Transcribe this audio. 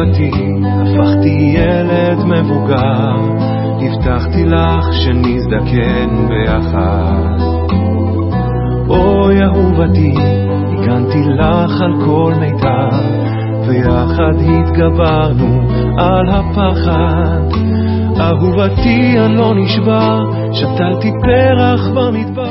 אהובתי, הפכתי ילד מבוגר, הבטחתי לך שנזדקן ביחד. אוי אהובתי, הגנתי לך על כל מיתר, ויחד התגברנו על הפחד. אהובתי אני לא נשבר, שתלתי פרח במדבר.